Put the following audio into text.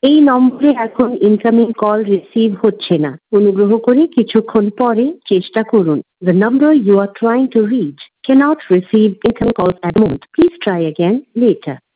এই নম্বরে এখন ইনকামিং কল রিসিভ হচ্ছে না। অনুগ্রহ করে কিছুক্ষণ পরে চেষ্টা করুন। The number you are trying to reach cannot receive incoming calls at the moment. Please try again later.